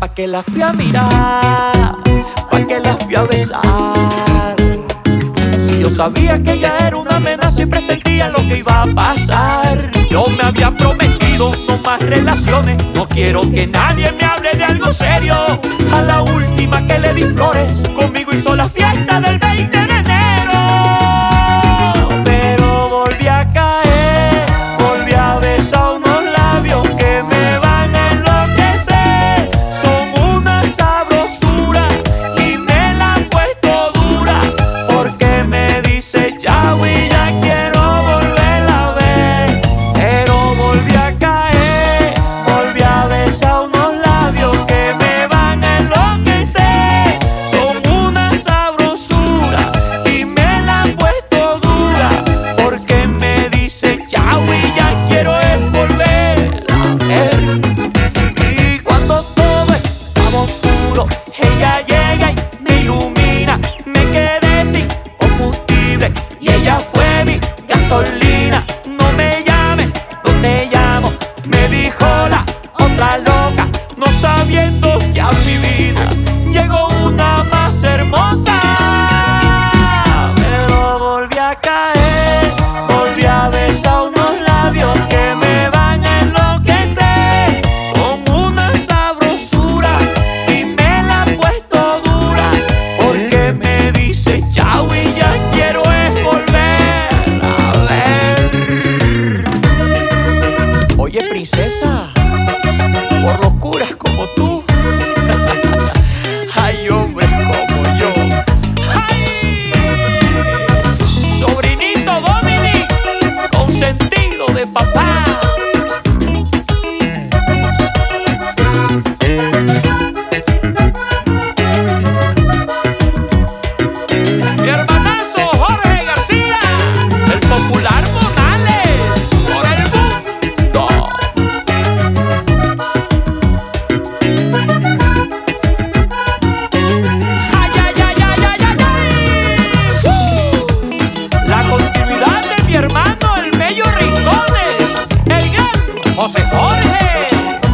Pa' que la fui a mirar, pa' que la fui a besar. Si yo sabía que ella era una amenaza y presentía lo que iba a pasar. Yo me había prometido no más relaciones, no quiero que nadie me hable de algo serio. A la última que le di flores, conmigo hizo la fiesta del 20 de enero. Pero volví a caer, volví a besar unos labios que me van a enloquecer. Son una sabrosura y me la han puesto dura, porque me dice chao y ya quiero volverla a ver. Pero volví a caer, volví a besar unos labios que me van a enloquecer. Son una sabrosura y me la han puesto dura, porque me dice chao y ya quiero es volver a ver. Y cuando todo estaba oscuro, ella llega y me ilumina. Me quedé sin combustible y ella fue mi gasolina. No me llames, no te llamo, me dijo la otra loca, no sabiendo que a mi vida llegó una más hermosa. Pero volví a caer, volví a besar unos labios que me van a enloquecer. Son una sabrosura y me la han puesto dura, porque me dice chao y ya quiero es volver a ver. Oye, princesa, por locuras como tú, hay hombres como yo. ¡Ay! Sobrinito Dominic, consentido de papá. Mi hermanazo Jorge García, el popular Monales, por el mundo. ¡Ay, ay, ay, ay, ay, ay, ay! La continuidad de mi hermano el Bello Rincones, el gran José Jorge.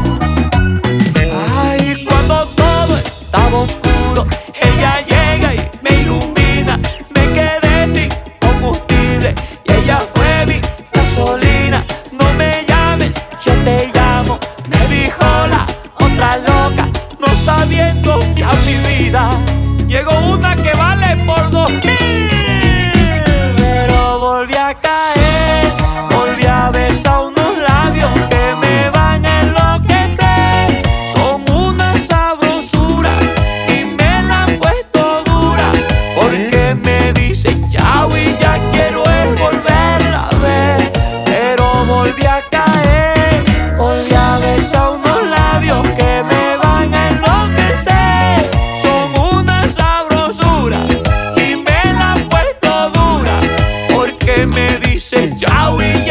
Ay, cuando todo estaba oscuro, ella llega y me ilumina. Me quedé sin combustible y ella fue mi gasolina. No me llames, yo te llamo, me dijo la otra loca, no sabiendo que a mi vida llegó una que vale por 2000. Pero volví a caer, volví a besar unos labios que me van a enloquecer. Son una sabrosura y me la han puesto dura, porque me dicen chao y ya quiero es volverla a ver. Pero volví a caer, volví a besar unos labios que me van a enloquecer. Son una sabrosura y me la han puesto dura, porque me dicen chao y